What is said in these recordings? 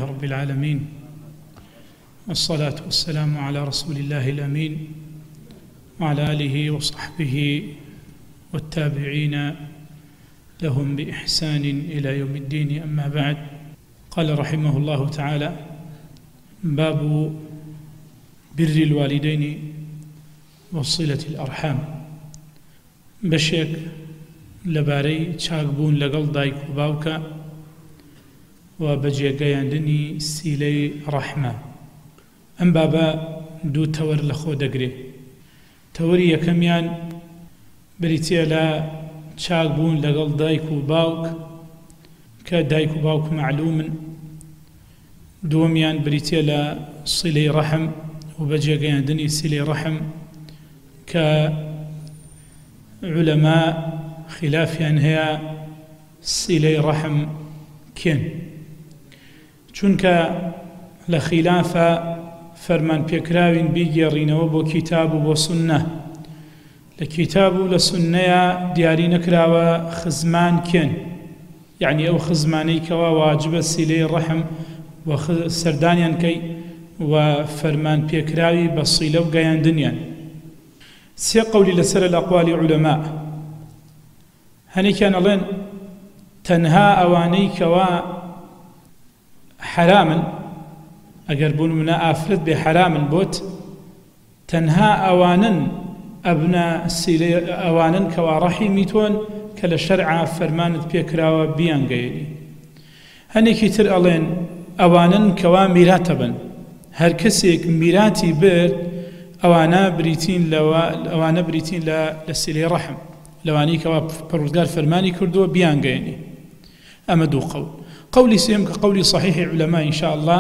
لله رب العالمين، والصلاة والسلام على رسول الله الأمين وعلى آله وصحبه والتابعين لهم بإحسان إلى يوم الدين. أما بعد، قال رحمه الله تعالى: باب بر الوالدين وصلة الأرحام. بشيك لباري چاکبوون لەگەڵ دایک و باوکە و بەجێگەیاندنی سیلەی ڕەحمە. ئەم بابە دوو تەوەر لەخۆ دەگرێت. تەوەری یەکەمیان بریتیە لە چاکبوون لەگەڵ دایک و باوک کە دایک و باوک معلومن. دووەمیان بریتیە لە سیلەی ڕەحم و بەجێگەیاندنی سیلەی ڕەحم کە علەما خلافیان هەیە سیلەی ڕەحم کێن، چونکە لە خلافە فەرمان پێکراوین بیگێڕینەوە بۆ کیتاب و بۆ سوننە. لە کیتاب و لە سوننەیە دیاری نەکراوە خزمان کێن، یعنی ئەو خزمانەی کەوا واجبە سیلەی ڕەحم و سەردانیان کەی و فەرمان پێکراوی بە سیلە و گەیاندنیان. سێ قەولی لەسەر الأقوالی علەما. هەنێکیان ئەڵێن تەنها ئەوانەی کەوا حرامن، ئەگەر بوون منە ئافرەت بێ حرامن بۆت، تەنها ئەوانن ئەبنە سیلەی ئەوانن کەوا ڕەحیمی تۆن کە لە شەرعا فەرمانت پێکراوە بیانگەیەنی. هەنێکی تر ئەڵێن ئەوانن کەوا میراتە بن، هەر کەسێک میراتی برد ئەوانە بریتین لە سیلەی ڕەحم، لەوانەی کەوا پەروەردگار فەرمانی کردووە بیانگەیەنی. ئەمە دوو قەول. قەولی سێم کە قەولی صحیحی علەما ئینشاء الله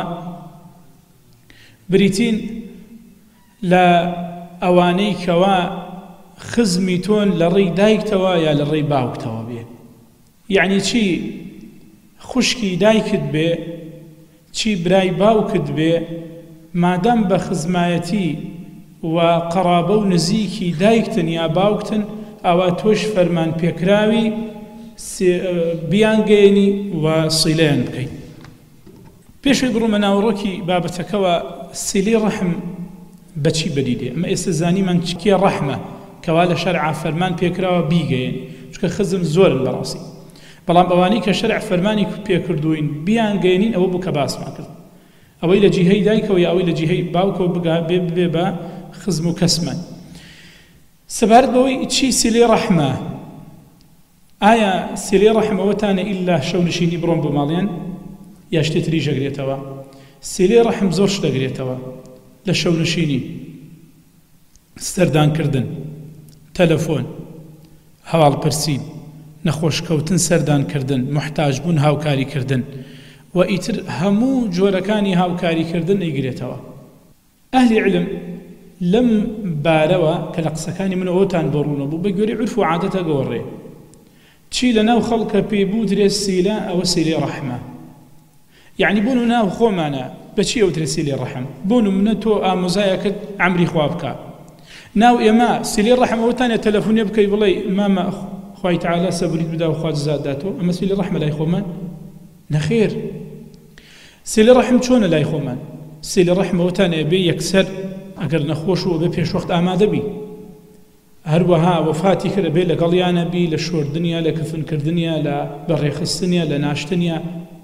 بریتین لە ئەوانەی کەوا خزمی تۆن لە ڕێی دایکتەوە یا لە ڕێی باوکتەوە بێ. یعنی چی خوشکی دایکت بێ، چی برای باوکت بێ، مادام بە خزمایەتی و قەرابە و نزیکی دایکتن یا باوکتن، ئەوە تۆش فەرمان پێکراوی بیانگەیەنی و سیلەیان بکەین. پێشوی بڕومە ناوەڕۆکی بابەتەکەوە سیلەی ڕەحم بەچی بەدیدێ. ئەمە ئێستا زانیمان چکیە ڕەحمە کەوا لە شەرعا فەرمان پێکراوە بیگەیەن، چونکە خزم زۆرن بەڕاستی. بەڵام ئەوانەی کە شەرع فەرمانی پێکردوین بیانگەیەنین، ئەوە بوو کە باسمان کرد. ئەوەی لە جیهەی دایکەوە یا ئەوەی لە جیهەی باوکەوە بێ بە خزم و کەسمان. سەبارەت بەوەی چی سیلەی ڕەحمە، ئایا سیلەی ڕەحمەوەتانە ئیلا شەونشینی بڕۆن بۆ ماڵیان یا شتێتری ژەگرێتەوە؟ سیلەی ڕەحم زۆر شت دەگرێتەوە لە شەونشینی: سەردانکردن، تەلەفۆن، هەواڵپرسین، نەخۆشکەوتن، سەردانکردن، محتاجبوون، هاوکاریکردن و ئیتر هەموو جۆرەکانی هاوکاریکردن ئەیگرێتەوە. ئەهلی علم لەم بارەوە کە لە قسەکانی من ئەوتان بۆ ڕوونە بوو بە گوێرەی عورف و عادەتە گەوەڕێ. چی لە ناو خەڵکە پێبوو درێت سیلە، ئەوە سیلەی ڕەحمە. یعنی بۆن و ناو خۆمانە بەچی ئەو درێت سیلەی ڕەحم؟ بۆن و منە تۆ ئامۆزایەکەت عەمری خوا بکە. ناو ئێمە سیلەی ڕەحمەوەتانە تەلەفۆنێ بکەی بڵێ مامە خوای تەعالا سەبریت بدا و خوا جزات داتەوە، ئەمە سیلەی ڕەحمە لای خۆمان؟ نەخێر. سیلەی ڕەحم چۆنە لای خۆمان؟ سیلەی ڕەحمەوەتانە بێ یەکسەر ئەگەر نەخۆش و بێ پێشوەخت ئامادە بی، هەروەها وەفاتی کرد بێ لەگەڵیانە بی، لە شۆردنیا، لە کفنکردنیا، لە بەڕێخستنیا، لە ناشتنیا.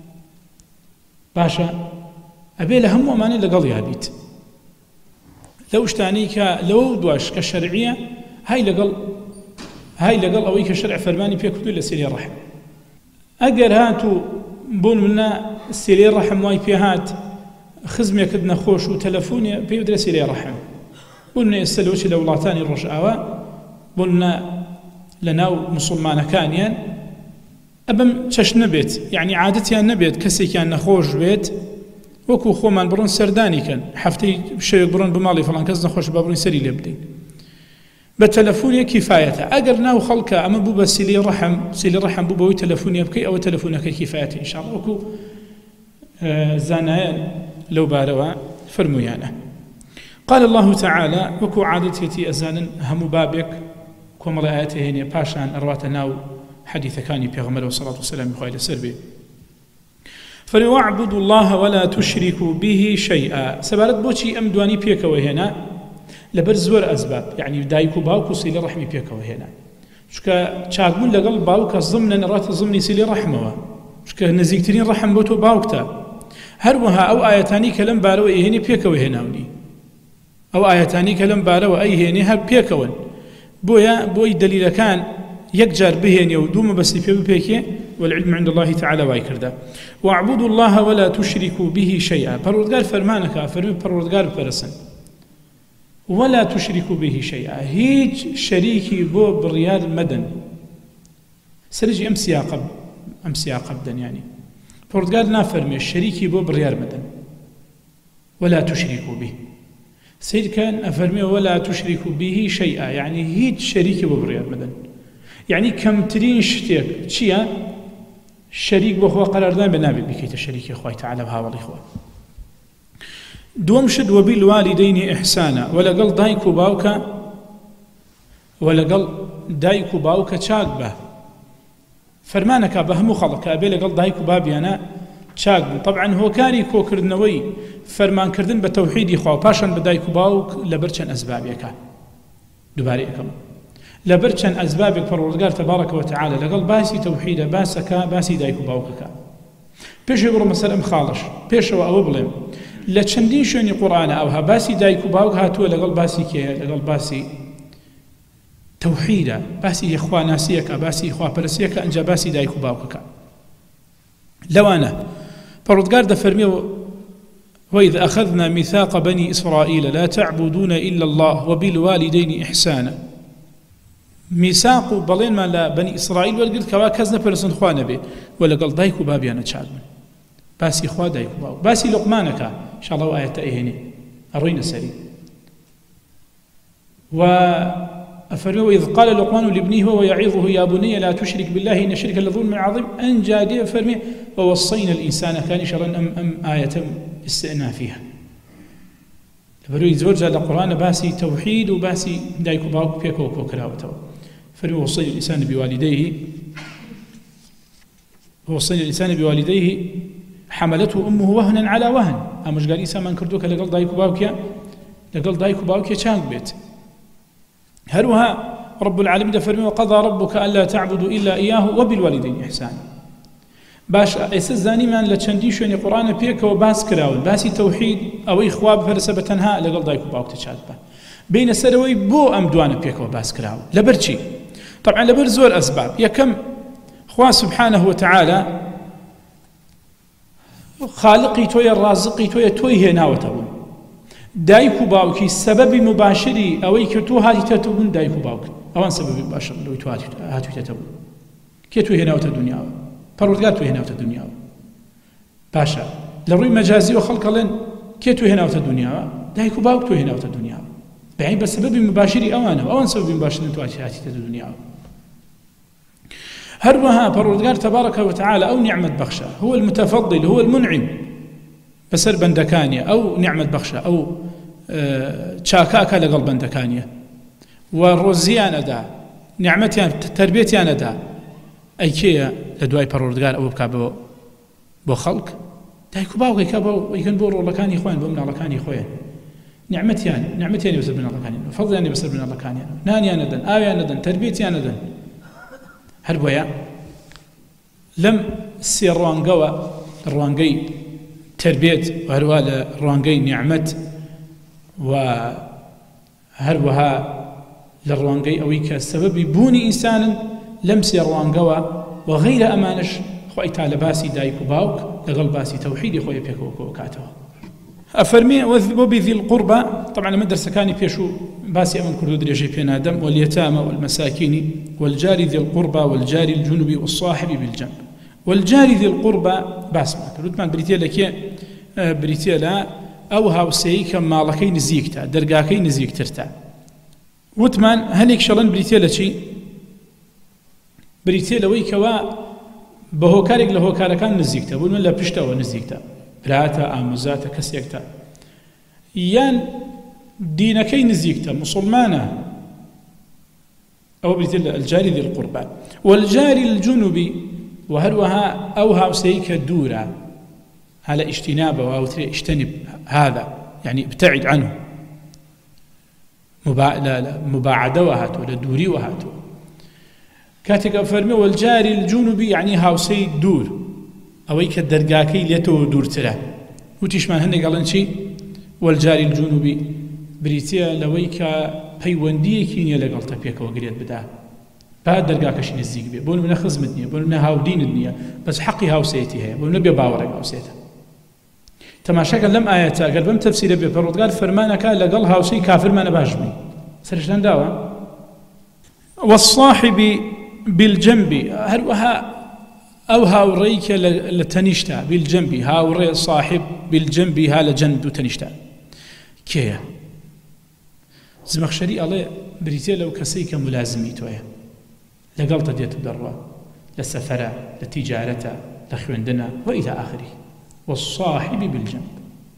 باشە ئەبێ لە هەموو ئەمانە لەگەڵیا بیت. لەو شتانەی کە لەوە دواش کە شەرعیە، های لەگەڵ ئەوەی کە شەرع فەرمانی پێکردووی لە سیلەی ڕەحم. ئەگەر هاتوو بۆن منە سیلەی ڕەحم وای پێهات، خزمێکت نەخۆش و تەلەفۆنێ پێی بدرێت سیلەی ڕەحم. بۆن ئێستا لەوەی لە وڵاتانی ڕۆژئاوا بۆن لە ناو موسڵمانەکانیان ئەبەم چەش نەبێت، یعنی عادەتیان نەبێت کەسێکیان نەخۆش بێت وەکو خۆمان بڕۆن سەردانیکەن، هەفتەی شەوێک بڕۆن بە ماڵی فڵان کەس نەخۆش با بڕۆین سەری لێ بدەین. بە تەلەفۆنێ کیفایەتە. ئەگەر ناو خەڵکە ئەمە بوو بە سیلەی ڕەحم بوو بەوەی تەلەفۆنێ بکەی، ئەوە تەلەفۆنەکەی کیفایەتە ئینشاءڵڵا، وەکو زانایان لەو بارەوە فەرموویانە. قال الله تعالى: وكو عادتي أزانا هم بابك كما رأيته هنا باشان أروات ناو حديث كاني بيغمر والصلاة والسلام يخوي لسربي. فَلْيَعْبُدُوا اللَّهَ وَلَا تُشْرِكُوا بِهِ شَيْئًا. سەبارەت بۆچی ئەم دوانی پێکەوە هێنا؟ لەبەر زۆر ئەسباب، یعنی دایک و باوک و سیلەی ڕەحمی پێکەوە هێنا. چونکە چاکبوون لەگەڵ باوکە زمنە نەڕاتە زمنی سیلەی ڕەحمەوە، چونکە نزیکترین ڕەحم بۆ تۆ باوکتە. هەروەها ئەو ئاەتانی کە لەم بارەوە ئەیهێنی پێکەوە هێناونی، ئەو ئاەتانی کە لەم بارەوە ئەیهێنی هەر پێکەون، بۆی دلیلەکان یەکجار بهێنێ و دوو مەبەستی پێ بپێکێ. والعلم عند الله تعالى وای کرده. واعبدوا الله ولا تشركوا به شيئا. پروردگار فرمانەکە، فەرمی پەروەردگار بپەرستن. ولا تشركوا به شيئا، هیچ شەریکی بۆ بڕیار مەدەن. سەرنجی ئەم سیاقە بدەن، یعنی پەروەردگار نافەرمێ شەریکی بۆ بڕیار مەدەن. ولا تشركوا به. سید کان ئەفەرمێ ولا تشركوا به شيئا، یعنی هیچ شەریکی بۆ بڕیار مەدەن. یعنی کەمترین شتێک چییە؟ شەریک بۆ خوا قەراردان بە نابێت بکەیتە شەریکی خوای تەعالی بە هاوڵی خوا. دووەم شت وەبیلوالدەینی ئیحسانە، وەلەگەڵ دایک و باوکە چاک بە. فەرمانەکە بە هەموو خەڵک ئەبێ لەگەڵ دایک و بابیانە چاک بن. طبعا هۆکاری کۆکردنەوەی فەرمانکردن بە تەوحیدی خوا و پاشان بە دایک و باوک لەبەر چەند ئەسبابێکە. دووبارە یەکەم لەبەر چەند ئەسبابێک پەروەردگار تەبارەکە وتەعالە لەگەڵ باسی تەوحیدە باسی دایک و باوکەکە. پێشەوە بڕۆمە سەر ئەم خاڵش، پێشەوە ئەوە بڵێم لە چەندین شوێنی قورئانە ئەوها باسی دایک و باوک هاتووە لەگەڵ باسی کێیە؟ لەگەڵ باسی تەوحیدە، باسی خواناسیەکە، باسی خواپەرستیەکە، ئەنجا باسی دایک و باوکەکە. لەوانە پەروەردگار دەفەرمێەوە وإذ أخذنا ميثاق بني إسرائيل لا تعبدون إلا الله وبالوالدين إحسانا. میساق و بەڵێنمان لە بەنی ئیسرائیل وەرگرت کەوا کەس نەپەرستن خوا نەبێ و لەگەڵ دایک و بابیانە چاک بن. باسی خوا دایک و باوک. باسی لوقمانەکە ئینشاءڵڵا ئەو ئاەتە ئەیهێنێ، ئەڕۆینە سەری. و ئەفەرمێ وإذ قال لقمان لابنه وهو يعظه يا بني لا تشرك بالله إن الشرك لظلم عظيم. ئەنجا دێ فەرمێ ووصينا الإنسان كان شرا أم آية استئنافها. لەبەرەوەی زۆر جار لە قورئانە باسی تەوحید و باسی دایک و باوک پێکەوە کۆکراوەتەوە. فرمي وصينا الإنسان بوالديه حملته أمه وهنا على وهن. أمش قال إنسان من كردوك لقل دايك وباوكيا چانك بيت. هروها رب العالمين فرمي وقضى ربك ألا تعبدوا إلا إياه وبالوالدين إحسانا. باش ئێستا من لە چەندی شوێنی قورئانە پێکەوە باس کراون، باسی تەوحید ئەوەی خوا بپەرسە بە تەنها لەگەڵ دایک و باوکتە چاک بە. بینە سەرەوەی بۆ ئەم دوانە پێکەوە باس کراوە. لەبەر چی؟ طبعا لەبەر زۆر ئەسباب. یەکەم خوا سبحانه وتعالى خالقی تۆیە، ڕازقی تۆیە، تۆی هێناوەتەوە. دایک و باوکی سەبەبی مباشری ئەوەی کە تۆ هاتیتەوە بوون دایک و باوک، ئەوان سەبەبی مباشر لەوەی تۆ هاتوویتەوە. کێ تۆی هێناوەتە دنیاوە؟ پەروەردگار تۆی هێناوەتە دنیاوە. باشە لە ڕووی مەجازیەوە خەڵکەڵێن کێ تۆی هێناوەتە دنیاوە؟ دایک و باوک تۆی هێناوەتە دنیاوە. بەعین بە سەبەبی مباشری ئەوانەوە، ئەوان سەبەبی مباشرن تۆ هاتیتە دنیاوە. هەروەها پەروەردگار تەبارەکە وتەعالە ئەو نیعمەت بەخشە، هو المتفضل، هو المنعم بەسەر بەندەکانیە، ئەو نیعمەت بەخشە، ئەو چاکاکە لەگەڵ بەندەکانیە و ڕۆزیانەدا، نیعمەتیان تەربیەتیانەدا. ئەی کێیە لە دوای پەروەردگار ئەوە بکا بۆ خەڵک؟ دایک و باوکێکە ئەیکەن بۆ ڕۆڵەکانی خۆیان، بۆ مناڵەکانی خۆیان. نعمەتیانی بەسەر مناڵەکانیان، فەضڵیانی بەسەر مناڵەکانیان، نانیان نەدەن، ئاویان نەدەن، تەربیەتیان نەدەن. هەر بۆیە لەم سێ ڕوانگەوە، ڕوانگەی تربیت و هەروە لە ڕوانگەی نیعمەت و هەروەها لە ڕوانگەی ئەوەی کە سەبەبی بوونی ئینسانن لەم سێ ڕوانگەوە و غەیرە ئەمانش خۆی تا لە باسی دایک و باوک لەگەڵ باسی تەوحیدی خۆی پێکەوە کاتەوە. ئەفەرمێ وبذي القربى. طبعا لەمە دەرسەکانی پێش و باسی ئەمن کورد و درێژەی پێنادەم واليتامى والمساكين والجار ذي القربى والجار الجنب والصاحب بالجنب. والجار ذي القربى باس ما کردمان بریتە لەکێ؟ بریتە لە ئەو هاوسەیی کە ماڵەکەی نزیکتە، دەرگاکەی نزیکترتە. وتمان هەلێک شەڵەن بریتە لە چی؟ بریتە لەوەی کەوا بە هۆکارێک لە هۆکارەکان نزیکتە، بوون لە پشتەوە نزیکتە، براتە، ئامۆزاتە، کەسێکتە، یان دینەکەی نزیکتە، مسلمانە، ئەوە بریتە لە الجاری ذی القربى. والجاری الجنوبی و هەروەها ئەو هاوسەیی کە دوورە، على اجتنابه أو اجتنب هذا يعني ابتعد عنه مباعدة وهاتو لدوري وهاتو كاتك فرمي والجاري الجنوبي يعني هاوسي دور أويك الدرقاكي ليتو دور ترى وتشمان هنك قالن شي والجاري الجنوبي بريتيا لويك پەیوەندیەکی نییە لەگەڵ تەپێکەوە گرێت بدا بعد دەرگاکەشی نزیک بێ بۆ منە خزمت نییە بۆ منە هاودینت نییە بەس حەقی هاوسەیەتی هەیە بۆ منە بێ باوەڕێک هاوسێتە تەماشاکە لەم ئاەتە ئەگەر بەم تەفسیرە بێ پەروەردگار فەرمانەکە لەگەڵ هاوسەی کافرمانە باش بی سەرشتان داوە والصاحب بالجنب هەروەها ئەو هاوڕێی کە لە تەنیشتە بالجنب هاوڕێ صاحب بالجنب ها لە جەنب و تەنیشتە کێیە زمەخشەری ئەڵێ بریتێ لەو کەسەی کە ملازمی تۆیە لەگەڵتە دێت دەڕوا لە سەفەرە لە تیجارەتە لە خوێندنە وإلى آخره والصاحب بالجنب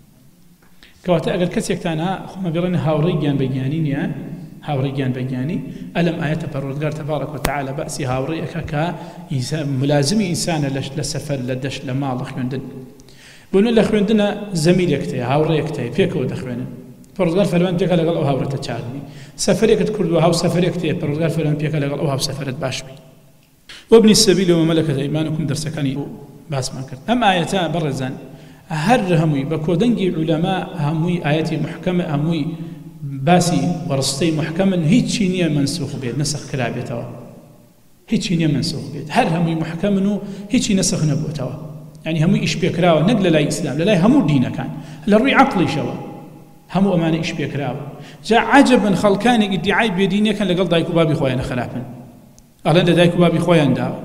کەواتە ئەگەر کەسێکتان خۆمە بێڵێن هاوڕێی گیانبەگیانی نییە هاوڕێی گیانبەگیانی ئەلەم ئاەتە پەروەردگار تەبارەک وتەعالە بەسی هاوڕێیەکە کە ملازمی ئینسانە لە سەفەر لە دەشت لە ماڵ لە خوێندن بۆنە لە خوێندنە زەمیلێکتەیە هاوڕێیەکتەیە پێکەوە دەخوێنن پەروەردگار فەرمان پێکە لەگەڵ ئەو هاوڕێتە چاکبی سەفەرێکت کردووە هاو سەفەرێکتەیە پەروەردگار فەرمان پێکە لەگەڵ ئەو هاو سەفەرت باشبی وابن السبيل وما ملكت أيمانكم درسكاني باسمان کرد ئەم ئاەتە بەڕێزان هەر هەمووی بە کۆدەنگی عولەما هەمووی ئاەتی محکەمە هەمووی باسی وەڕستەی محکەمن هیچی نییە منسوخ بێت نەسخ کرا بێتەوە هیچی نییە منسوخ بێت هەر هەمووی محکەمن و هیچی نەسخ نەبووتەوە يعني هەمووی ئیش پێکراوە نەک لە لای ئیسلام لە لای هەموو دینەکان لە ڕووی عەقڵیشەوە هەموو ئەمانە ئیش پێکراوە جا عەجەبن خەڵکانێک ئیدعای بێدینیەکەن لەگەڵ دایک و بابی خۆیان خراپن ئەڵێن لە دایک و بابی خۆیان داوە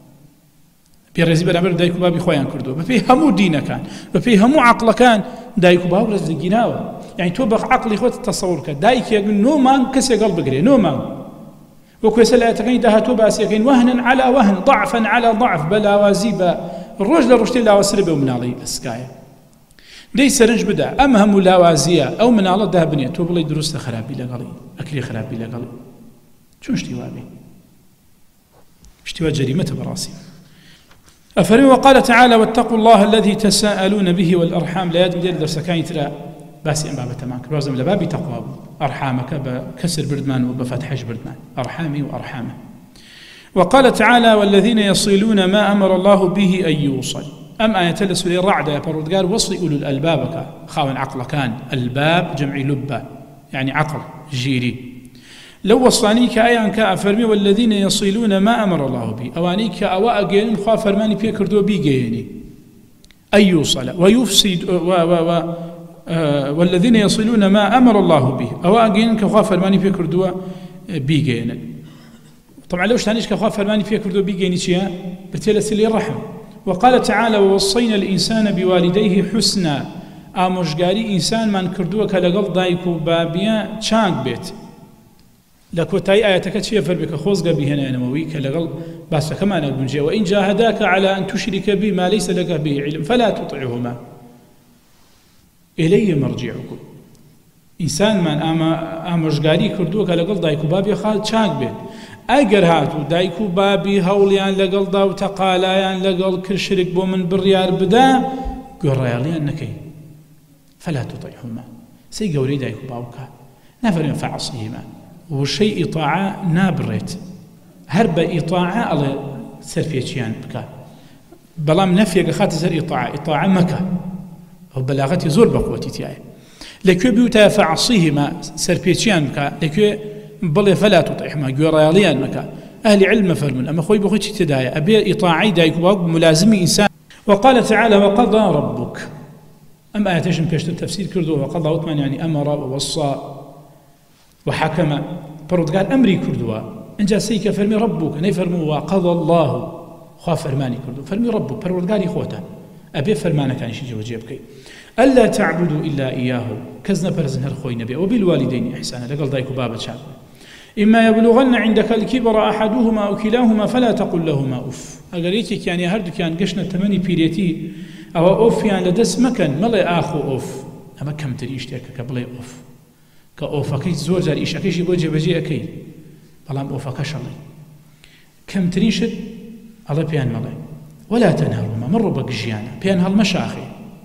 پێڕێزی بەرامبەر دایک و بابی خۆیان کردووە بەپێی هەموو دینەکان بەپێی هەموو عەقڵەکان دایک و باو ڕێزدەگیراوە یعنی تۆ بە عەقڵی خۆت تەسەوڕ کە دایکێک نۆ مانگ کەسێک هەڵ بگرێ نۆ مانگ وەکو ێستا لە ئاەتەکانی داهاتوو باسیەکەین وهنا على وهن ضعفا على ضعف بەلاوازی بە ڕۆژ لە ڕۆژتێ لاوەسر بێ و مناڵی ئەسکایە دەی سەرنج بدە ئەم هەموو لاوازیە ئەو مناڵە دابنێ تۆ بڵێ دروستە خراپی لەگەڵی ئەکری خراپی لەگەڵی چۆن شتی وابێ شتی وا جەریمەتە بەڕاستی أفرمي وقال تعالى واتقوا الله الذي تساءلون به والأرحام لا يدم درسكان ترى باسي أم بابا تمام كروزم لبابي تقوى أرحامك بكسر بردمان وبفتحش بردمان أرحامي وأرحامه وقال تعالى والذين يصلون ما أمر الله به أن يوصل أم آية السورة الرعدة يبردقار وصل أولو الألبابك خاون عقل كان الباب جمع لبة يعني عقل جيري لو وصلانيك آيان كأفرمي والذين يصلون ما أمر الله به أوانيك أواء جين خوا فرماني بيكردو بيجيني أي يوصل ويفسد والذين يصلون ما أمر الله به أواء جين كخوا فرماني بيكردو بيجيني طبعا لو شتانيش كخوا فرماني بيكردو بيجيني شيئا بتلسل الرحم وقال تعالى ووصينا الإنسان بوالديه حسنا آموشگاری إنسان من كردو كالقل دايكو بابيا چانك بيت لكوتاي آياتك تشي فربك خوزق بهنا نموي كالقل بس كما نقول وإن جاهداك على أن تشرك بي ما ليس لك به علم فلا تطعهما إلي مرجعكم إنسان من آموشگاری كردو كالقل دايكو بابيا خال چانك بيت ئەگەر هاتوو دایک و بابی هەوڵیان لەگەڵدا و تەقالایان لەگەڵ کرد شرک بۆ من بڕیار بدا گوێڕایەڵیان نەکەی فلا تطعهما سەی گەورەی دایک و باوکە نافەرمێن فعەصیهما وشەی ئیطاعە نابڕێت هەر بە ئیطاعە ئەڵێ سەرپێچیان بکە بەڵام نەفیەکە خاتە سەر ئیطاعە مەکە ئەو بەلاغەتی زۆر بەقوەتی تایە لەکوێ بیوتە فعەصیهما سەرپێچیان بکە لەکوێ بڵێ فلا تطعهما گوێڕایەڵیان مەکە ئەهلی علم فەرمون ئەمە خۆی بۆ خۆی چی تدایە ئەبێ ئیطاعەی دایک و باوک ملازمی ئینسان وقال تعالى وقضى ربك أم آياتشن بيشتر تفسير كردو وقضى وثمان يعني أمر ووصى وحكم پروردگار أمري كردوا إنجا سيك فرمي ربك نيفرموا وقضى الله خوا فرماني كردو فرمي ربك پروردگاري خوتا أبي فرمانك كان شي جوجيبكي ألا تعبدوا إلا إياه كزنا برزن هر خوي نبي وبالوالدين إحسانا لقل دايكو بابا شاب إما يبلغن عندك الكبر أحدهما أو كلاهما فلا تقل لهما أف أقريتك يعني هردو كان قشنا تمني بيريتي أو أف يعني لدس مكان ملي آخو أف أما كم تريشتك كبلي أف كأوفكي زور جار إيش أكيش يبوجه بجي أكي بلام أوفكش الله كم تريشت الله بيان ملي ولا تنهرهما مروا بقجيانا بيان هالمشاخي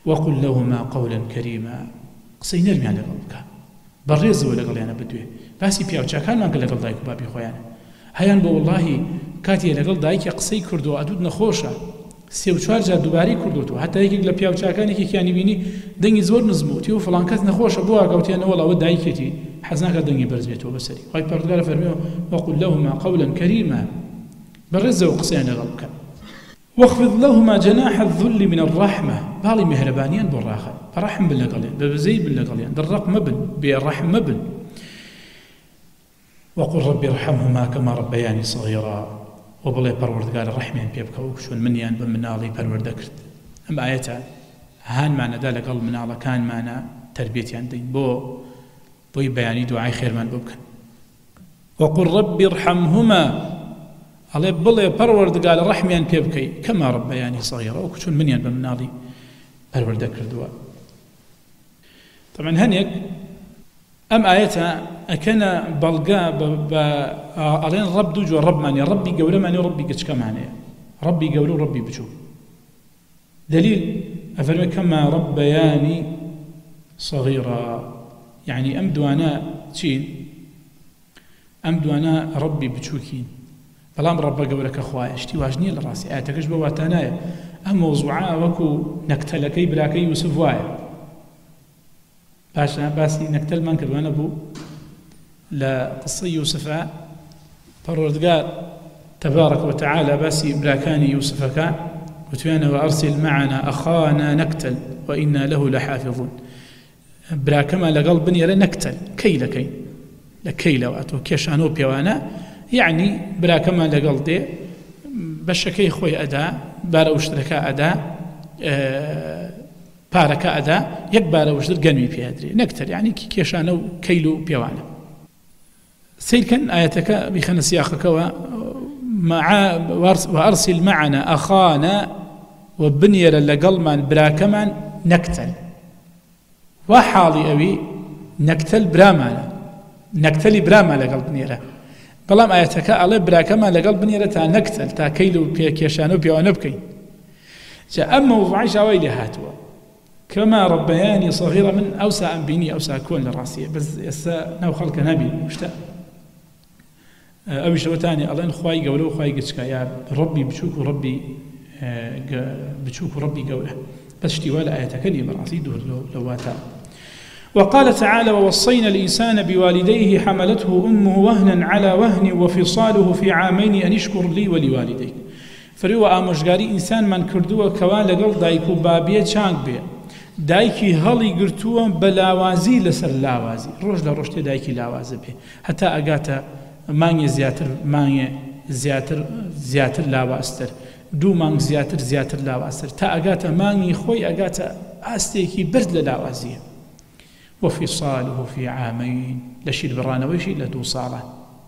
وقل لهما قولا كريما قسەی نەرمیان لەگەڵ بکە بەڕێزەوە لەگەڵیانە بدوێ باسی پیاوچاکانمان کە لەگەڵ دایک و بابی خۆیانە هەیان بۆ وەڵڵاهی کاتێ لەگەڵ دایکی قسەی کردووە ئەدوود نەخۆشە 3-4 جار دووبارەی کردوتەوە هەتا یەکێک لە پیاوچاکانێکیانی بینی دەنگی زۆر نزموتی و فڵان کەس نەخۆشە بۆ ئاگەوتیانەوە وەڵاوە دایکێتی حەز ناکات دەنگی بەرز بێتەوە بەسەری خی پەروەردگار فەرمێوە وەقل لهما قولا كريما بەڕێزەوە قسەیان لەگەڵ بکە واخفض لهما جناح الذل من الرحمة باڵی مهرەبانیان بۆ ڕاخە بەڕەحم بن لەگەڵیان بەبزەی بن لەگەڵیان دڕق مەبن بێڕەحم مەبن وقل ربي ارحمهما كما ربياني صغيرا وبڵێ پەروەردگارە ڕەحمیان پێ بکە وەکو چۆن منیان بە مناڵی پەروەردە کرد ئەم ئاەتە هانمانەدا لەگەڵ مناڵەکانمانە تربیەتیان دەین بۆی بەیانی دوعای خێرمان بۆ بکەن وقل ربي ارحمهما ئەڵێ بڵێ پەروەردگارە ڕەحمیان پێ بکەی کەما ڕەبەیانی سەغیرە وەکو چۆن منیان بە مناڵی پەروەردە کردووە طبعا هەنێک ئەم ئاەتە ئەکەنە بەڵگا ئەڵێن ڕەب دوو جۆر ڕەبمانێ ڕەبی گەورەمانێ و ڕەبی گچکەمانەیە ڕەبی گەورە و ڕەبی بچوو دلیل ئەفەرمێ کەما ڕەبەیانی سەغیرە یعنی ئەم دوانە چین ئەم دوانە ڕەبی بچووکین بەڵام ڕەبە گەورەکە خوایە شتی واژ نییە لە ڕاستی ئاەتەکەش بە واتانایە ئەم مۆزوعە وەکو نەکتەلەکەی براکەی یوسف وایە پاشان باسی نەکتەلمان کردوانە بوو لە قسەی یوسفە پەروەردگار تبارك وتعالى باسی براکانی یوسفەکە وتویانەوە ئەرسل معنا ئەخانا نەکتەل وئینا له لحافظون براکەمان لەگەڵ بنێرە نەکتەل کەی لەکەین لە کەی لەواتۆ کێشانە و پێوانە یعنی براکەمان لەگەڵ دێ بەشەکەی خۆی ئەدا بارە وشترەکە ئەدا پارەکە ئەدا یەک بارە وشتر گەنمی پێدرێ نەکتەر یعنی کێشانە و کەیل و پێوانە سیرکەن ئاەتەکە بیخەنە سیاقەکەوە وأرسل معنا أخانا وبنير لقلمان براكمان نكتل وحالي أبي نكتل برامانا نكتلي براما لقل بنيرة بلام آياتك على براكمان لقل بنيرة تا نكتل تا كيلو كيشانو بيوانو بكين جاء أما وضعي شاويلي هاتوا كما ربياني صغيرة من أوسع أنبيني أوسع كون للراسية بس يسا نو خلق نبي مشتاق ئەوی شەوەتانی ئەڵێن خوای گەورە و خوای گچکە یا ڕەبی بچووک و ڕەبی بچووک و ڕەبی گەورە بەس شتیوا لە ئاەتەکە نیە بەڕاستی دوور لەواتە وقال تعالى ووصينا الإنسان بوالديه حملته أمه وهنا على وهن وفصاله في عامين أن اشكر لي ولوالديك فريوە ئامۆژگاری ئینسانمان کردووە کەوا لەگەڵ دایک و بابیە چانگ بێ دایکی هەڵی گرتووە بە لاوازی لەسەر لاوازی ڕۆژ لە ڕۆژتێ دایکی لاوازە بێ هەتا ئەگاتە مانگی زیاتر لاواستر دوو مانگ زیاتر لاواستر تا ئەگاتە مانگی خۆی ئەگاتە ئاستێکی برد لە لاوازیە وفصاله في عامين لشير برانوشي لدو صالة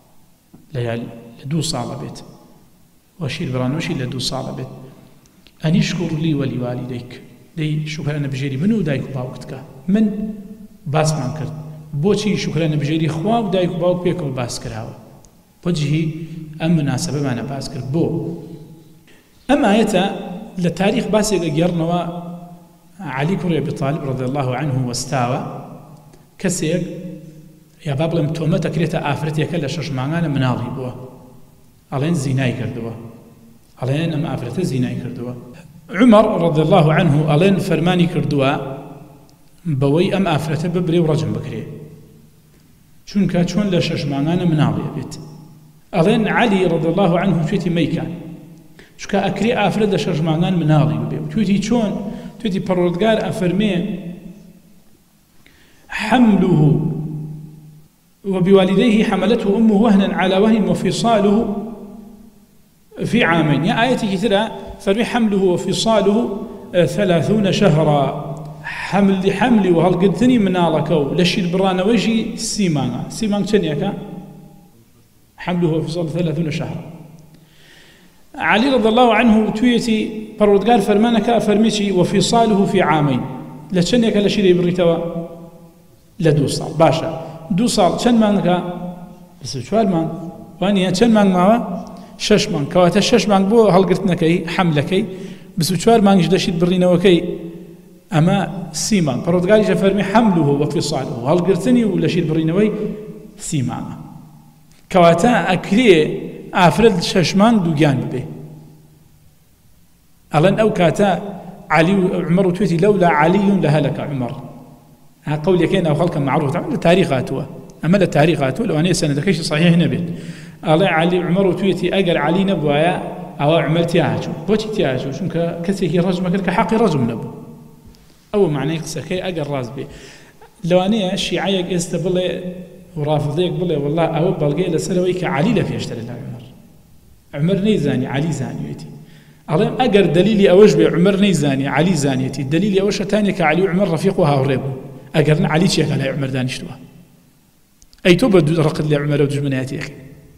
لدو صالة بيت وشير برانوشي لدو صالة بيت أن يشكر لي ولوالديك لي شكرا بجيري منو دايك باوكتك من باس مان كرد بوچی شکرانە بژێری خوا و دایک و باوک پێکەوە باس کراوە بۆجهی ئەم مناسبەمانە باس کرد بۆ ئەم ئاەتە لە تاریخ باسێک ئەگەڕنەوە عەلی کوڕی ئەبی طالب رضی الله عنه وەستاوە کەسێک یا با بڵێم تۆمەت ئەکرێتە ئافرەتێکە لە 6 مانگانە مناڵی بووە ئەڵێن زینای کردووە ئەڵێن ئەم ئافرەتە زینای کردووە عمر رضی الله عنه ئەڵێن فەرمانی کردووە بەوەی ئەم ئافرەتە ببرێ و ڕەجم بکرێ چونکە چۆن لە 6 مانگانە مناڵی بێت ئەڵێن عەلی رضی الله عنه توێتی مەیکان چونکە ئەکرێ ئافرەت لە 6 مانگان مناڵی بێ توێتی چۆن توێتی پەروەردگار ئەفەرمێ حمله وبوالديه حملته أمه وهنا على وهن وفصاله في عامين يا آيتي ترى فرمي حمله وفصاله 30 شهرا حملي وهالقدني منالكو لشي البرانة وجي سيمان تنيكا حمله وفصاله 30 شهرا علي رضي الله عنه تويتي پروردگار فرمانك فرميتي وفصاله في عامين لچنيكا لشي بريتوا لدو صال باشا 2 ساڵ چەند مانگەکە 24 مانگ وانە چەند مانگ ماوە 6 مانگ کەواتە 6 مانگ بۆ هەڵگرتنەکەی حەملەکەی 24 مانگیش دەشیت بڕینەوەکەی أما سيمان پەرۆتگاری فەرمی حمله وفصاله هەڵگرتنی و لەشیر بڕینەوەی سیمانە کەواتە ئەکرێ ئافرەت شەشمان دووگیان ببێ ئەڵێن ئەو کاتە علی و عمەر و توێتی لەولا علی لەهەلەکە عمەر قولێکەکەی ناو خەڵکە معروف لە تاریخ هاتووە ئەمە لە تاریخ هاتووە لەوانەیە سەنەدەکەیشی صحیح نەبێت ئەڵێ علی عمەر و توێتی ئەگەر علی نەبوایە ئەوە عمەر تیاچوو بۆچی تیاچوو چونکە کەسێکی ڕەجمە کرد کە حەقی ڕەجم نەبوو ئەوە معنای قسەکەی ئەگەر ڕاست بێ لەوانەیە شیعەیەک ئێستا بڵێ و ڕافضەیەک بڵێ والله ئەوە بەڵگەیە لەسەرەوەی کە علی لە پێشترە لە عمەر نەیزانی علی زانیوێتی ئەڵێم ئەگەر دلیلی ئەوەش بێ عمەر نەیزانی علی زانیەتی دلیلی ئەوەشە تانێک کە علی و عمەر ڕەفیق و هاوڕێ بوو ئەگەر نە علی چیەکە لای عمەر دانیشتووە ئەی تۆ بە ڕقت لێ عمەر و دژمنایەتیەکە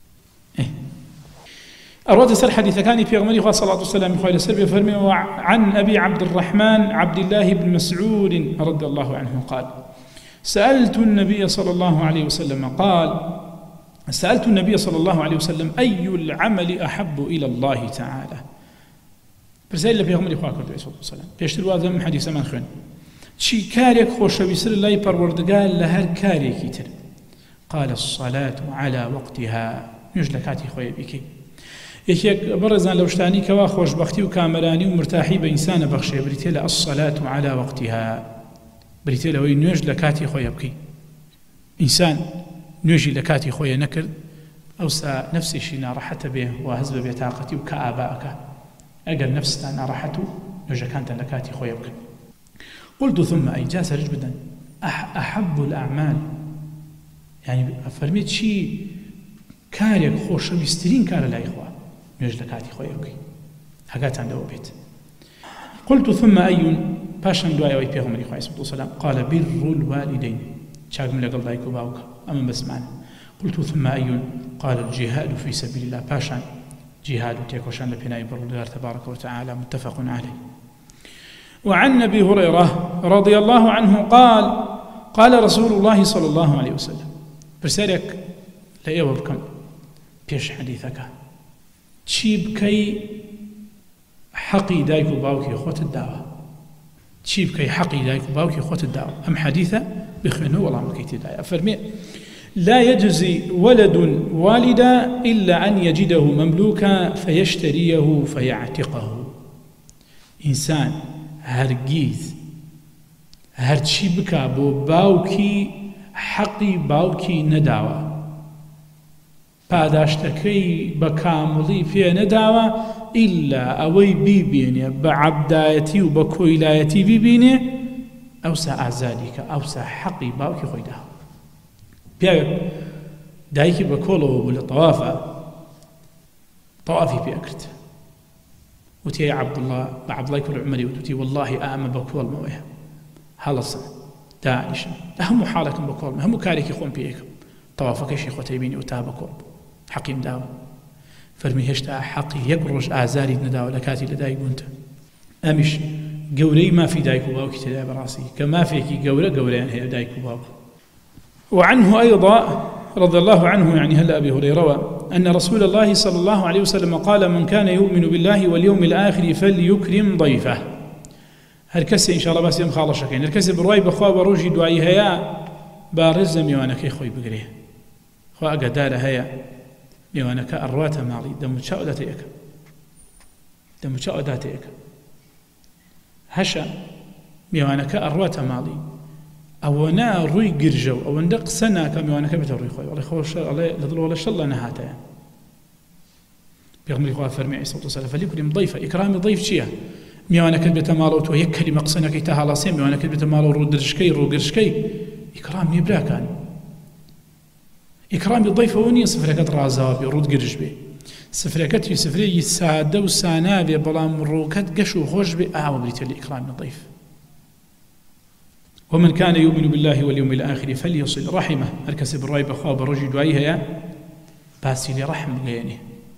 أراد سر حديث كان في غمري صلى الله عليه وسلم قال سر فرمي عن أبي عبد الرحمن عبد الله بن مسعود رضي الله عنه قال سألت النبي صلى الله عليه وسلم سألت النبي صلى الله عليه وسلم أي العمل أحب إلى الله تعالى برسائل في غمري صلى الله عليه وسلم بيشتر واذم حديث من خن شي كاريك خوش بيسر الله يبروردقال لهر كاريك يتر قال الصلاة على وقتها نجلكاتي خويا بكي یەکێک بەڕێزان لەو شتانی کەوا خۆشبەختی و کامەرانی و مرتاحی بە ئینسانە بەخشێ بریتێ لە الصلاة على وقتها بریتێ لەوەی نوێژ لە کاتی خۆیە بکەی ئینسان نوێژی لە کاتی خۆیە نەکرد ئەوسا نەفسیشی ناڕەحەتە بێ و هەز بە بێتاقەتی و کە ئاباکە ئەگەر نەفستان ناڕەحەت و نوێژەکانتان لە کاتی خۆیە بکەن قلت ثم أي جا سەرج بدەن أحب الأعمال يعني فەرمێت چی کارێک خۆشەویستترین کارە لای خوا نوێژ لە کاتی خۆی بکەی هەگاتان لەوە بێت قلت ثم أي پاشان دوایەوەی پێغەمبەری خوا عەلەیهی السلام قال بر الوالدين چاکم لەگەڵ دایک و باوکە ئەمە بەسمانە قلت ثم أي قال الجهاد في سبيل الله پاشان جهاد و تێکۆشان لە پێناوی پەروەردگار تبارك وتعالى متفق عليه وعن أبي هريرة رضي الله عنه قال رسول الله صلى الله عليه وسلم برسالك لأيوه بكم بيش حديثك چی بکەی حەقی دایک و باوکی خۆتت داوە چی بکەی حەقی دایک و باوکی خۆتت داوە ئەم حەدیثە بخوێنەوە وەڵامەکەی تێدایە فەرمێ لا يجزي ولد والدا إلا أن يجده مملوكا فيشتريه فيعتقه إنسان هرگیز هەرچی بکا بۆ باوکی حەقی باوکی نەداوە پاداشتەکەی بە کامڵی پێ نەداوە ئیلا ئەوەی بیبینێ بە عەبدایەتی و بە کۆیلایەتی بیبینێ ئەوسا ئازادیکە ئەوسا حەقی باوکی خۆی داوە پیاوێک دایکی بە کۆڵەوە بوو لە تەوافە تەوافی پێکرد وتی عەبدوڵڵا بە عەبدوڵڵای کوڕی عومەری وتی وەڵڵاهی ئەمە بە کۆڵمەوەیە هەڵەسن دانیشن هەموو حاڵەکەم بە کۆڵمە هەموو کارێکی خۆم پێیەکەم تەوافەکەشی خۆتەی بینی و تا بە کۆڵ حەقیم داوە فەرمی هێشتا حەقی یەک ڕۆژ ئازاری نەداوە لە کاتی لەدایک بوونتە ئەمیش گەورەی مافی دایک و باوکی تێدای بەڕاستی کە مافێکی گەورەیان هەیە دایک و باوک وعنه أيضا رضي الله عنه يعني هلا أبي هريرة أن رسول الله صلى الله عليه وسلم قال من كان يؤمن بالله واليوم الآخر فليكرم ضيفه هركسي إن شاء الله بس يوم خالشكين هركسي برواي بخوا بروجي دعائي هيا بارز ميوانك خوي بقريه خوا أقدار هيا ميوانك أروات مالي دم تشاء داتيك هشا ميوانك أروات مالي أونا روي قرجو أو ندق سنة كميوانك بتروي خوي والله خوش الله لضل ولا شاء الله نهاته بيغمر خواه فرمي عليه الصلاة والسلام فليكرم ضيفه إكرام ضيف شيئا ميوانك بتمالو تو هيك كلمة قسنك يتهالا سين ميوانك بتمالو رو درشكي رو قرشكي إكرام يبرا كان إكرام الضيف وني سفركت رازابي رود قرش بي سفركت سفري سادة وسانابي بلام روكت قشو خوش بي بريت لإكرام الضيف ومن كان يؤمن بالله واليوم الآخر فليصل رحمه الكسب الرأي بخواب الرجل دعيها باسي لرحم لينه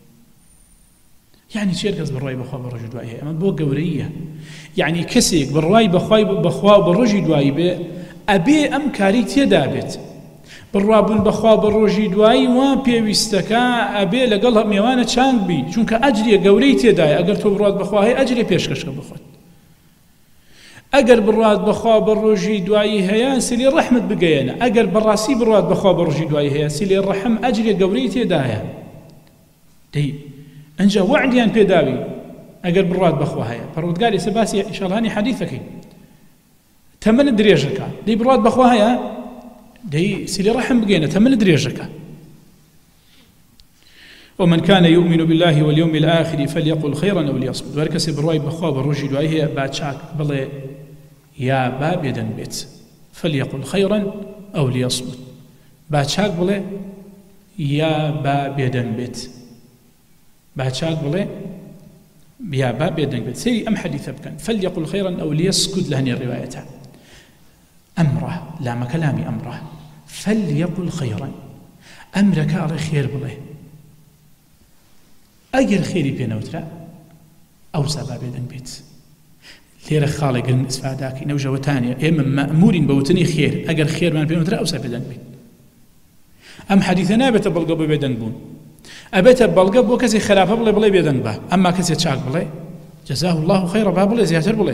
يعني شيء الكسب الرأي بخواب الرجل دعيها أما بو قورية يعني كسيك بالرأي بخواب الرجل دعيها أبي أم كاريت يدابت بالرابون بخواب الرجل دعي وان بيويستكا أبي لقلها ميوانة چانگ بي چونك أجري قوريت يداي أقل تو براد بخواه أجري بيشكشك بخوات ئەگەر بڕات بەخوا بە ڕۆژی دوایی هەیە سیلی ڕەحمت بگەیەنە ئەگەر بەڕاستی بڕات بەخوا بە ڕۆژی دوایی هەیە سیلی ڕەحم ئەجرێ گەورەی تێدایە دەی ئەنجا وعدیان پێداوی ئەگەر بڕات بەخوا هەیە پەروەردگار ئێستا باسی ئیشاڵانی حەدیثەکەی تەمەنت درێژەکە دەی بڕات بەخوا هەیە دەی سیلی ڕەحم بگەێنە تەمەنت درێژەکە ومن كان يؤمن بالله واليوم الآخر فليقل خيرا أو ليصمت وهركس برواي بخوا بروجي دعائه باتشاك بلي يا باب يدن بيت فليقل خيرا أو ليصمت باتشاك بلي يا باب يدن بيت باتشاك بلي يا باب يدن بيت سيري أم حديثة بكن فليقل خيرا أو ليسكت لهني الرواية أمره لا ما كلامي أمره فليقل خيرا أمرك على خير بلي ئەگەر خێری پێنەوترا ئەو سەبا بێدەنگ بێت لێرە خاڵێگرن ئیسفاداکەی نەوژەوەتانێ ئێمە مەئمورین بەوتنی خێر ئەگەر خێرمان پێنەوترا ئەو سەبا بێدەنگ بێت ئەم حەدیثە نابێتە بەڵگە بۆ بێدەنگ بوون ئەبێتە بەڵگە بۆ کەسێک خراپە بڵێ بێدەنگ بە ئەمما کەسێک چاک بڵێ جەزاه الله خەیرە با بڵێ زیاتر بڵێ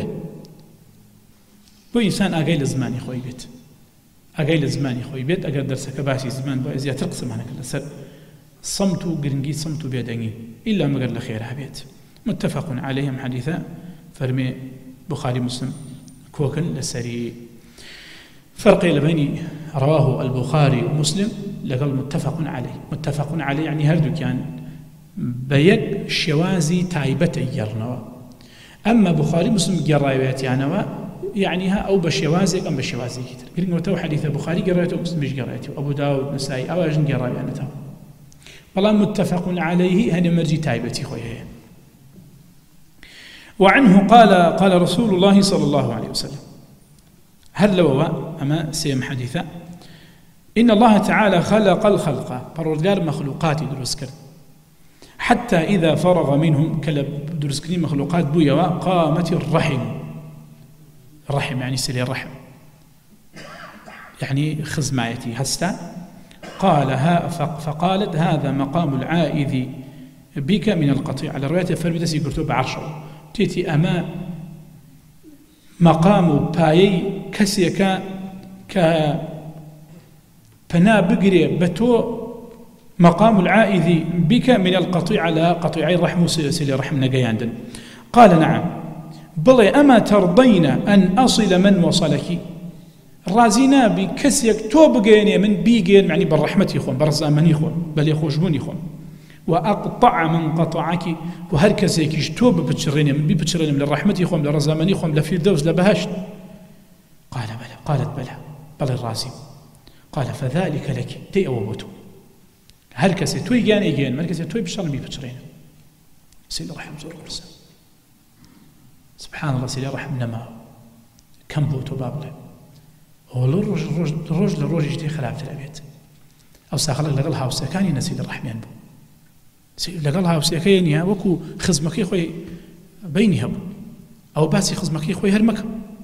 بۆ ئینسان ئاگای لە زمانی خۆی بێت ئاگای لە زمانی خۆی بێت ئەگەر دەرسەکە باسی زمان بۆ زیاتر قسەمانەکە لەسەر صمت وقرنجي صمت بيدنجي إلا مقر لخير هبيت متفق عليهم حديثا فرمي بخاري مسلم كوكن لسري فرق بين رواه البخاري ومسلم لقال متفق عليه يعني هردو كان بيك شوازي تايبة يرنوا أما بخاري مسلم قرايات يعني ها أو بشوازك أم بشوازي كتر قرنجي وتو حديث بخاري قرايته ومسلم مش قرايته وأبو داود نسائي أو أجن قرايته والله متفق عليه هذا مرجي تايبتي خويه وعنه قال رسول الله صلى الله عليه وسلم هل لو أما سيم حديثا إن الله تعالى خلق الخلق پروردگار مخلوقات درسكر حتى إذا فرغ منهم كلب درسكرين مخلوقات بويا قامت الرحم يعني سلي الرحم يعني خزمايتي هستا فقالت هذا مقام العائذ بك من القطيع على رواية فربتسي قلتو بعرشه تيتي أما مقام بايي كسيكا فنا بقري بتو مقام العائذ بك من القطيع على قطيعي الرحم سيلي رحم نقياندن قال نعم بلي أما ترضين أن أصل من وصلك رازينا بكسيك تو بقيني من بيقين يعني بالرحمة يخون برزامن يخون بل يخوشبون يخون وأقطع من قطعك وهركسيكيش تو ببتشريني من بيبتشريني من الرحمة يخون لرزامن يخون لفردوس لبهشت قال بلى قالت بلى الرازي قال فذلك لك تي أوبوتو هركسي توي جان يجين مركزي توي بشرن بيبتشريني سيل رحم زور ورسا سبحان الله سيل رحم نما كم بوتو بابله هو الرجل لروج يجتي خلاف تلابيت أو ساخلق لقل هاوسيكاني نسيد الرحمن بو لقل هاوسيكاني وكو خزمكي خوي بيني هبو أو باسي خزمكي خوي هرمك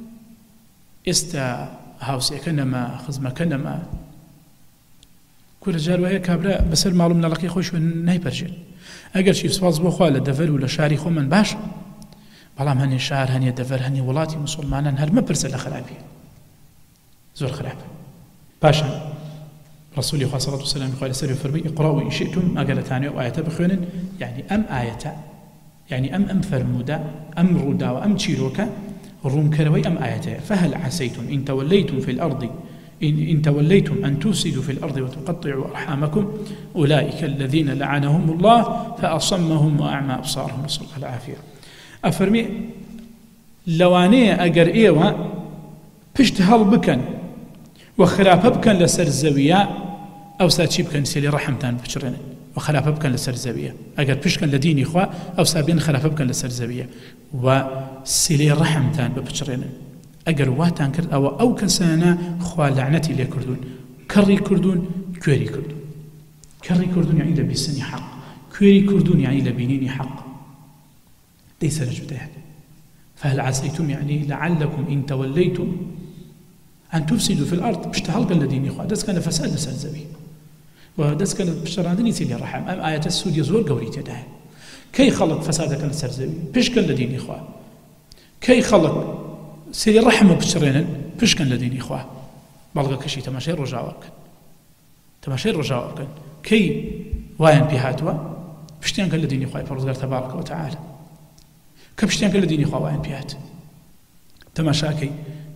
استا هاوسيكنا ما خزمكنا ما كل رجال وهي كابرا بسر معلوم نلقي خوي شو ناي برجل أقل شي سواز بو خوا لدفر ولا شاري خو من باش بلام هني شعر هني دفر هني ولاتي مسلمان هر ما برسل خلافي زور خلاف باشا رسول الله صلى الله عليه وسلم قال سر فرمي اقرأوا إن شئتم ما قال ثاني وآية بخون يعني أم آية يعني أم فرمودا أم رودا وأم تشيروكا الروم كروي أم آية فهل عسيتم إن توليتم في الأرض إن توليتم أن تفسدوا في الأرض وتقطعوا أرحامكم أولئك الذين لعنهم الله فأصمهم وأعمى أبصارهم نسأل الله العافية أفرمي لوانية أجر إيوه پشت هەڵ بکەن وخراپە بکەن لەسەر زەویە ئەوسا چی بکەن سێلی ڕەحمتان بچڕێنن وخراپە بکەن لەسەر زەویە ئەگەر پشتکەن لە دینی خوا ئەوسا بێن خراپە بکەن لەسەر زەویە و سێلی ڕەحمتان بپچڕێنن ئەگەر واتان کرد ئەوە ئەو کەسانە خوا لەعنەتی لێ کردوون کەڕی کردوون کوێری کردوون کەڕی کردوون یعنی لە بیستنی حەق کوێری کردوون یعنی لە بینینی حەق دەی سەرنج بدەیان فهل عسيتم يعني لعلكم إن توليتم أن تفسدوا في الأرض بشتهلق الذين يخوى دس كان فساد لسر زبي ودس كان بشتراندني سيلي الرحم أم آية السود يزور قوري تداه كي خلق فسادك لسر زبي بشكل الذين يخوى كي خلق سێری ڕەحمە بچڕێنن پشکن لە دینی خوا بەڵگەکەشی تەماشای ڕۆژاوا بکەن تەماشای ڕۆژاوا بکەن کەی وایان پێ هاتووە پشتیان کە لە دینی خوای پەروەردگار تەبارەکە وتەعالە کە پشتیان کە لە دینی خوا وایان پێ هات تەماشاکەی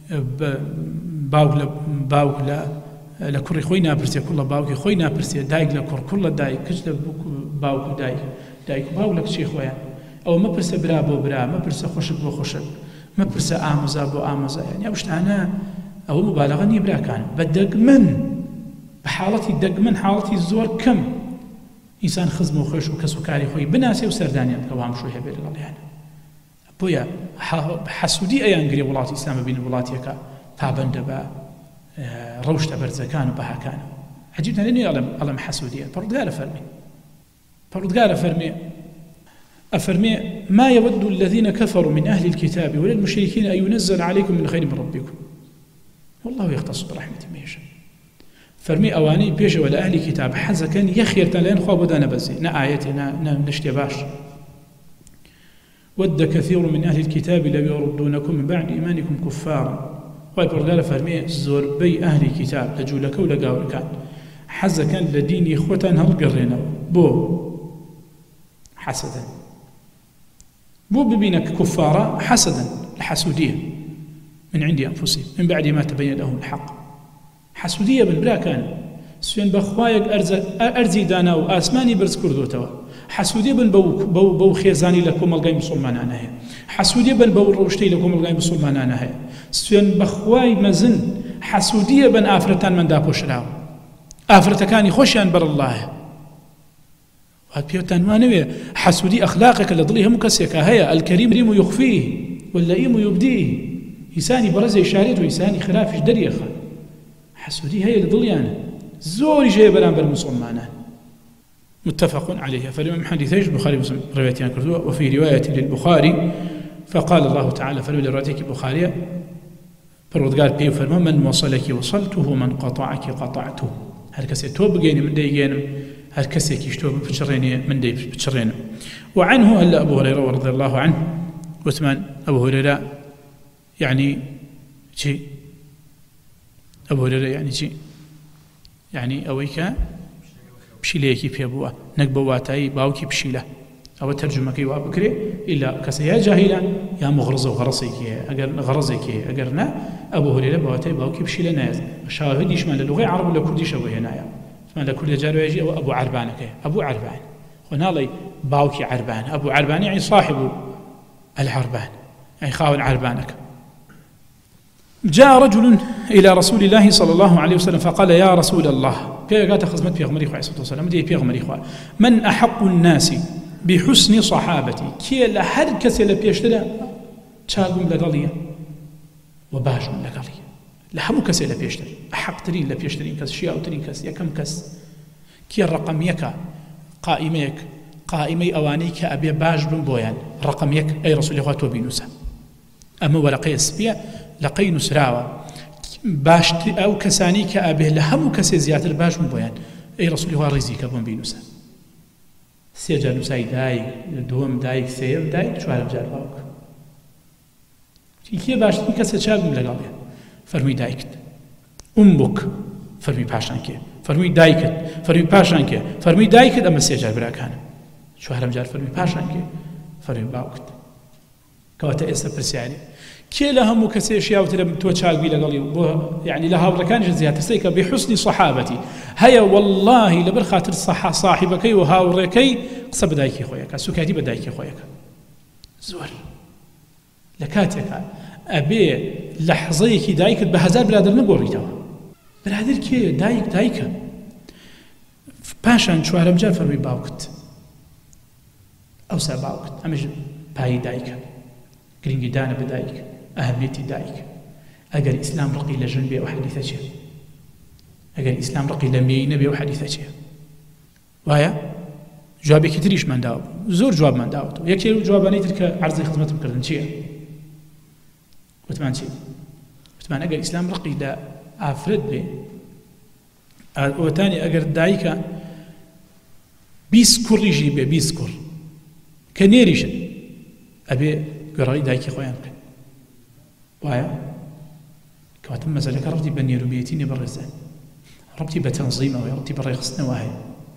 باوک لە کوڕی خۆی ناپرسێ کوڵ لە باوکی خۆی ناپرسێ دایک لە کوڕ لە دایک کچ لە باوک و دایک و باوک لە کچی خۆیان ئەوە مەپرسە برا بۆ برا مەپرسە خۆشک بۆ خۆشک مەپرسە ئامۆزا بۆ ئامۆزا یعنی ئەو شتانە ئەوە مبالغە نییە براکان بە دەگمەن بە حاڵەتی دەگمەن حاڵەتی زۆر کەم ئینسان خزم و خۆش و کەس و کاری خۆی بناسێ و سەردانیان بکە هەمشوی هەبێت لەگەڵیانە بۆیە حەسوودی ئەیانگرێ وڵاتی ئیسلام ببینن وڵاتێکە پابەندە بە ڕەوشتە بەرزەکان و بەهاکانە عەجیبتان لێ ئەڵەم حەسوودیە پەروەردگارە فەرمێ أفرمي ما يود الذين كفروا من أهل الكتاب ولا المشركين أن ينزل عليكم من خير من ربكم والله يختص برحمته ما يشاء فرمي أواني بيش ولا أهل الكتاب حزكا يخير تلين خواب ودانا بزي نا آياتي نا نشتي باش ود كثير من أهل الكتاب لو يردونكم من بعد إيمانكم كفارا ويقول فرمي زور بي أهل الكتاب لجولك ولا قاولكان حزكا لديني إخوتان هل قرينا بو حسدا بو ببينك كفارا حسدا الحسودية من عند أنفسهم من بعد ما تبين لهم الحق حسودية بالبلا كان سوين بخوايك أرزي دانا وآسماني برز كردوتوا حسودية بن بو خيزاني لكم الغاي مسلمان أنا هي حسودية بن بو روشتي لكم الغاي مسلمان أنا هي سوين بخواي مزن حسودية بن آفرتان من دابو شراو آفرتكاني خوشيان بر الله وهذا وانوي حسودي أخلاقك لضليها مكسيكا هيا الكريم يخفيه واللئيم يبديه إنساني برزي شاريت وإنساني خلافش دريخا حسودي هيا لضليانا زوري جاي بران بالمسلمان متفق عليه فالإمام حديثيش البخاري ومسلم روايتين كردوه وفي رواية للبخاري فقال الله تعالى فلولا روايتك البخاري فرودقال بيه فرما من وصلك وصلته من قطعك قطعته هل كسي توب جيني من دي جينم هل كسي كيشتوب بتشريني من دي بتشرينه وعنه هلا أبو هريرة رضي الله عنه وثمان أبو هريرة يعني شيء أبو هريرة يعني شيء يعني أويك بشيليكي في أبوه نقبواتي باوكي بشيله أو ترجمة كي وابكري إلا كسيا جاهلا يا مغرز وغرسيك أجر غرزك أجرنا أبو هريرة بواتي باوكي بشيله ناز شاهد يشمل اللغة عرب ولا كردي شويه هنايا اسمه كل جار يجي أبو عربان كي أبو عربان ونالي باوكي عربان أبو عربان يعني صاحب العربان يعني خاون عربانك جاء رجل إلى رسول الله صلى الله عليه وسلم فقال يا رسول الله قالت خزمت في غمري خواه صلى الله عليه وسلم دي في غمري خواه من أحق الناس بحسن صحابتي كي لهر كسي لبيشترى تشاقم لقليا وباشم لقليا لهمو كسي لبيشترى أحق ترين لبيشترين كس شياء ترين كس يكم كس كي الرقم يكا قائمي أوانيك أبي باش بن بويان رقم يك أي رسول الله وبينوسا أما ورقي السبيع لقي نسراوة باش أو كسانيك أبي لهمو كسي زيادة باش بن بويان أي رسول الله رزيك بن بينوسا سيجا نوساي دايك دوم دايك سير دايك شوار بجار باوك كي باشترين كسي تشاقم لقاليا فرمي دايكت أمك فرمي باشانكي فرمي دايكت فرمي باشانكي فرمي دايكت أما سيجا براكانا شوار بجار فرمي باشانكي فرمي باوكت كواتا إسا برسياني كي لهم كسي أشياء وتلم توشاقبي لقالي يعني لها بركانش زيادة سيكا بحسن صحابتي هيا والله لبرخاتر صاحبك وهاوريكي قصب دايكي خويك سكاتي بدايكي خويك زور لكاتك أبي لحظيكي دايك بهزار بلادر نقوريتوا بلادر كي دايك باشان شوهر مجال فرمي باوكت أو ساباوكت أمج باي دايك قرنجي دانا بدايك أهميتي دايك أجر الإسلام رقي لجنبي أو حديثة أجر الإسلام رقي لمي نبي أو حديثة وهي جوابي كتريش من داو زور جواب من داوتو يكتير جواباني تلك عرضي خدمتهم كردن شيء وثمان شيء وثمان أجر الإسلام رقي لا أفرد به وثاني أجر دايك بيسكر يجي به بيسكر كنيريش أبي قرأي دايكي خوانك وایە کەواتە مەسەلەکە ڕەبتی بە نێروبێتی نیە بەڕێزان ڕەبتی بە تەنزیمەوەی ڕەبتی بە ڕێخستنەوە هەیە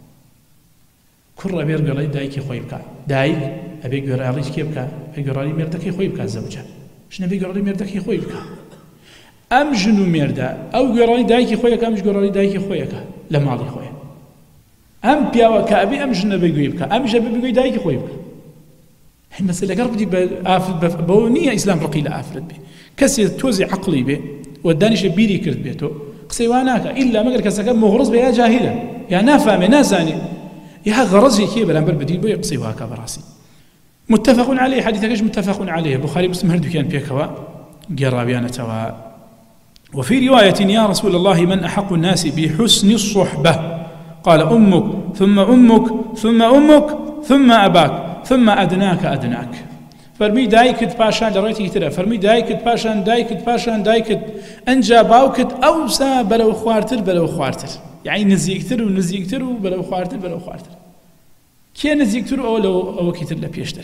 کوڕ ئەبێ گوێڕای دایکی خۆی بکات دایک ئەبێ گوێڕایڵی کێ بکات بە گوێڕای مێردەکەی خۆی بکات زەوجە ژنە بێ گوێڕای مێردەکەی خۆی بکات ئەم ژن و مێردە ئەو گوێڕای دایکی خۆیەکە ئەمش گوێڕای دایکی خۆیەکە لە ماڵی خۆیە ئەم پیاوە کە ئەبێ ئەم ژنە بێ گوێی بکات ئەمیش ئەبێ بگوێی دایکی خۆی بکات مەسەلەکە ڕەبتی بە ئافرەت بەوە نییە ئیسلام ڕقی لە ئافرەت بێ کەسێ تۆزی عەقڵی بێ و دانیشە بیری کرد بێتۆ قسەی وا ناکە ئیلا مەگەر کەسەکە مغڕز بێ یا جاهیلە یا نافامێ نازانێ یا غەڕەزێکی بەرامبەر بدین بۆیە قسەی واکە بەڕاستی متفق عليه حديثكش متفق عليه بخاري مسلم هردو كان بيكوا جرابيانتوا وفي رواية يا رسول الله من أحق الناس بحسن الصحبة قال أمك ثم أمك ثم أمك ثم أباك ثم أدناك أدناك فرمي دايكت باشان لرأيتي ترى فرمي دايكت باشان دايكت أنجا باوكت أوسا بلو خوارتر يعني نزيكتر بلو خوارتر كي نزيكتر أو كيتر لبيشتره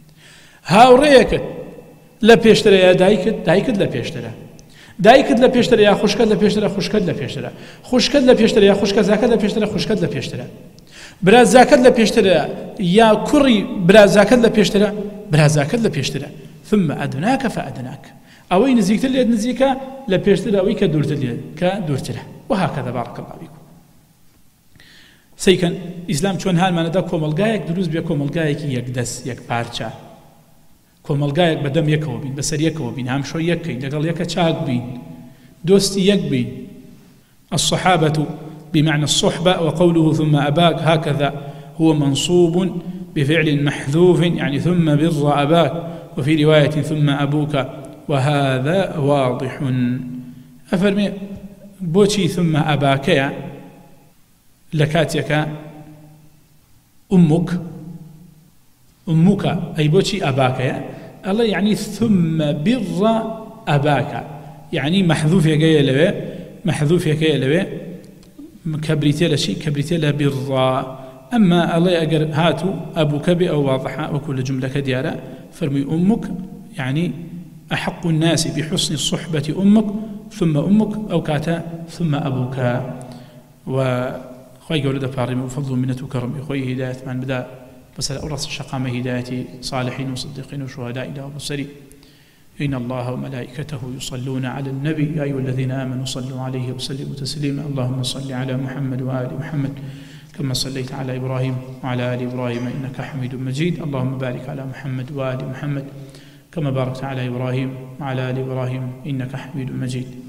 هاوريكت لبيشتره يا دايكت لبيشتره دایکت لە پێشترە یا خوشکت لە پێشترە خوشکت لە پێشترە یا خوشکە زاکت لە پێشترە خوشکت لە پێشترە برازاکت لە پێشترە یا کوڕی برازاکت لە پێشترە برازاکت لە پێشترە ثم أدناك فأدناك ئەوەی نزیکتر لێت نزیکە لە پێشترە ئەوەی کە دوورتر لێت کە دوورترە وهكذا بارك الله بكم سەیکەن ئیسلام چۆن هەمانەدا کۆمەلگایەک دروست بێ کۆمەلگایەکی یەکدەست یەک پارچە کۆمەلگایەک بەدەم یەکەوە بین بەسەر یەکەوە بین هەمشۆ یەکەین لەگەڵ یەکە چاک بین دۆستی یەک بین الصحابة بمعنى الصحبة وقوله ثم أباك هكذا هو منصوب بفعل محذوف يعني ثم بر أباك وفي رواية ثم أبوك وهذا واضح أفرمي بوشي ثم أباك لكاتيك أمك أي بوشي أباك الله يعني ثم بر أباك يعني محذوف يا لوي كبريتي لشيء كبريتي لبر أما الله أجر هاتو أبوك أو واضحة وكل جملة كديارة فرمي أمك يعني أحق الناس بحسن الصحبة أمك ثم أمك أو كاتا ثم أبوك وخوي قولة فارم وفضل منة وكرم خوي هداية من بدأ بس الأرص الشقامة هداية صالحين وصديقين وشهداء إلى وبصري إن الله وملائكته يصلون على النبي يا أيها الذين آمنوا صلوا عليه وسلموا تسليما اللهم صل على محمد وآل محمد كما صليت على إبراهيم وعلى آل إبراهيم إنك حميد مجيد اللهم بارك على محمد وآل محمد كما باركت على إبراهيم وعلى آل إبراهيم إنك حميد مجيد